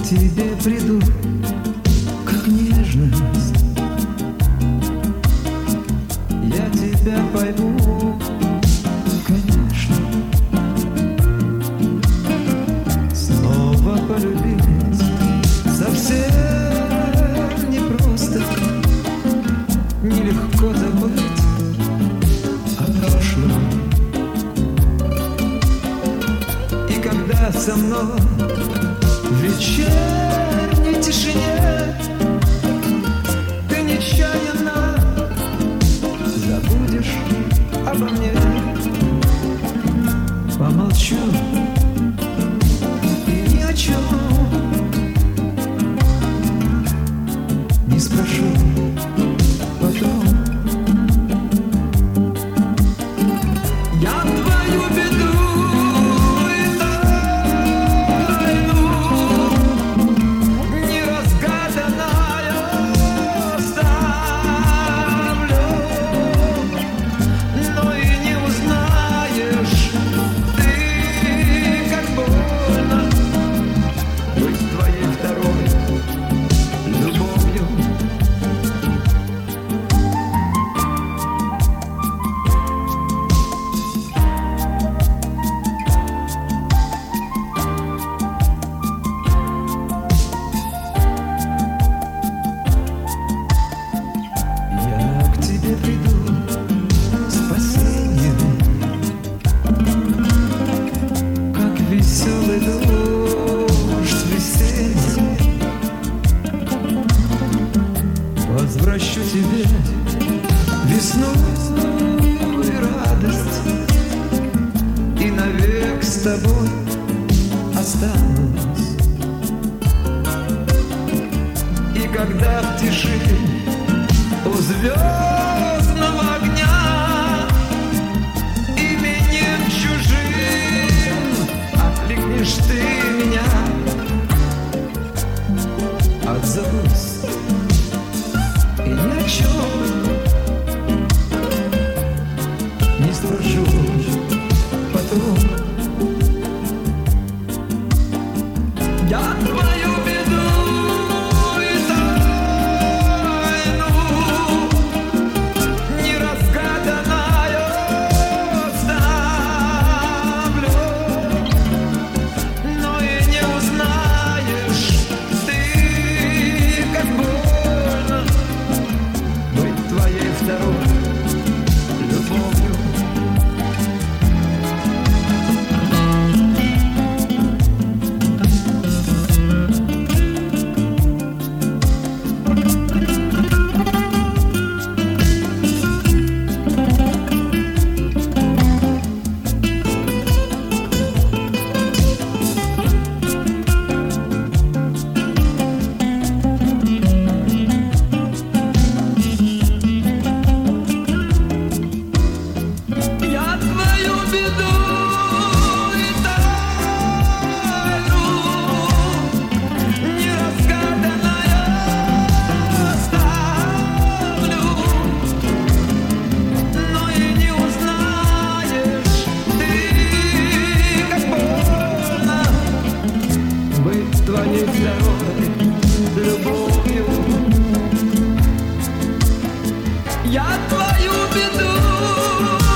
тебе приду, как нежность. Я тебя пойму, конечно. Снова полюбить совсем непросто. Нелегко забыть о прошлом. И когда со мной в вечерней тишине ты нечаянно забудешь обо мне, помолчу и ни о чем не спрошу потом. Я твою беду и тайну неразгаданная оставлю, но и не узнаешь ты, как больно быть твоей второй любовью. Я к тебе приду спасением, как веселый дождь весенний. Возвращу тебе весну и радость, и навек с тобой останусь. И когда в тиши у звездного огня именем чужим окликнешь ты меня, отзовусь и ни о чем не спрошу потом. Я твою беду и тайну неразгаданную оставлю, но и не узнаешь ты, как больно быть твоей второй любовью. Я твою беду и тайну неразгаданную оставлю, но и не узнаешь ты, как больно быть твоей второй любовью. Я твою беду